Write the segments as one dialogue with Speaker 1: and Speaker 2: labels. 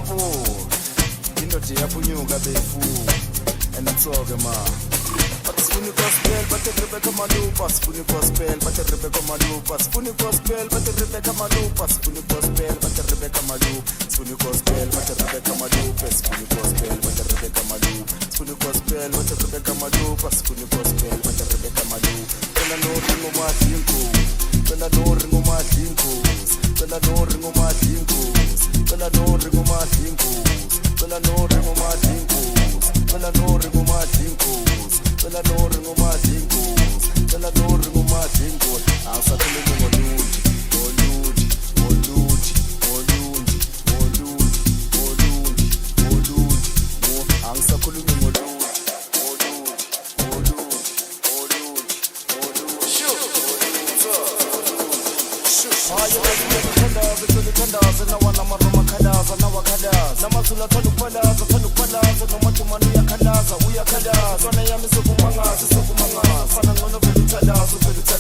Speaker 1: umburampo indoda iyaphunyuka befu and atsoke ma Spoonie gospel, but the Rebecca Malupa, Spoonie gospel, but the Rebecca Malupa, Spoonie gospel, but the Rebecca Malupa, Spoonie gospel, but the Rebecca Malupa, Spoonie gospel, but the Rebecca Malupa, Spoonie gospel, but the Rebecca Malupa, Spoonie gospel, but the Rebecca Malupa, Spoonie gospel, but the Rebecca Malupa. When I know ringo my dinkos, when I know ringo my dinkos, when I know ringo my dinkos, when I know ringo my dinkos, when I know ringo my dinkos, when I know ringo my dinkos. Tell a no ring on my jingles. Tell a no ring on my jingles. I'm settling on Luigi, oh Luigi, oh Luigi, oh Luigi, oh Luigi, oh Luigi, oh Luigi. I'm settling on Luigi, oh Luigi, oh Luigi, oh Luigi, oh Luigi. Shoot, shoot. Ah, you ready to tenders, it's the tenders, and now I'm a Kadaza, now a Kadaza. Namasula Palaza, no much money, a Kadaza, we are Kadaza. I am so Kumanga, Fana no Pelutadas,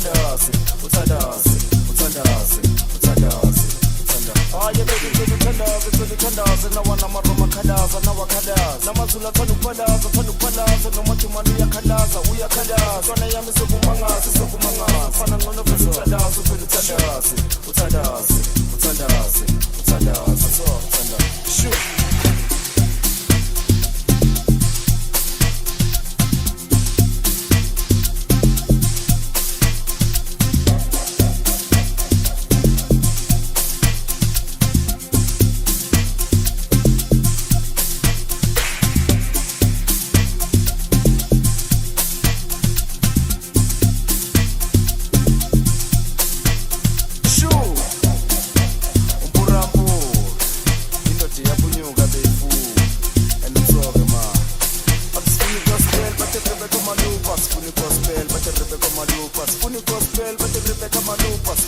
Speaker 1: Ah, you ready to the tenders, it's the tenders, and now I'm a Kadaza, now a Kadaza. Namasula Palaza, no much money, a Kadaza, we are Kadaza. I am so Kumanga, Fana no Pelutadas, Shoot. Spoonie gospel, but the Rebecca Malupa,